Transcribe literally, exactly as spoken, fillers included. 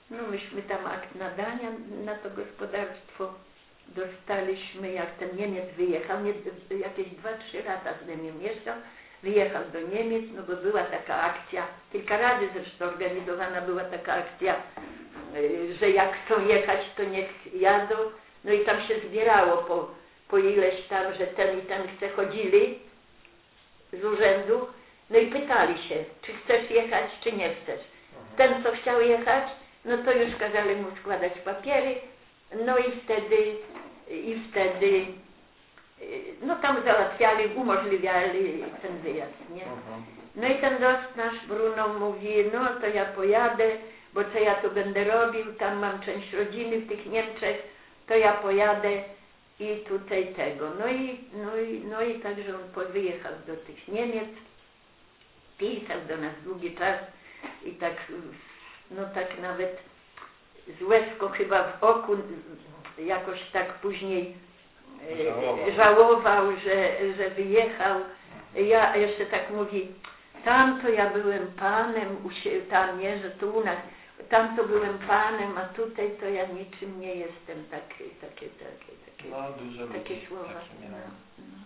No myśmy tam akt nadania na to gospodarstwo dostaliśmy, jak ten Niemiec wyjechał, nie, jakieś dwa trzy lata z nami mieszkał, wyjechał do Niemiec, no bo była taka akcja, kilka razy zresztą organizowana była taka akcja, że jak chcą jechać, to niech jadą, no i tam się zbierało po, po ileś tam, że ten i ten chce, chodzili z urzędu, no i pytali się, czy chcesz jechać, czy nie chcesz. Ten, co chciał jechać, no to już kazali mu składać papiery, no i wtedy, i wtedy, no tam załatwiali, umożliwiali ten wyjazd, nie? No i ten dost nasz Bruno mówi, no to ja pojadę, bo co ja tu będę robił, tam mam część rodziny w tych Niemczech, to ja pojadę i tutaj tego. No i, no i, no i także on wyjechał do tych Niemiec, pisał do nas długi czas i tak, no tak nawet z łezką chyba w oku, jakoś tak później żałował, żałował że, że wyjechał. Ja jeszcze tak mówi, tam to ja byłem panem, u sie, tam nie, że tu u nas, tam to byłem panem, a tutaj to ja niczym nie jestem, takie, takie, takie, takie, no, dużo takie ludzi, słowa. takie No, no.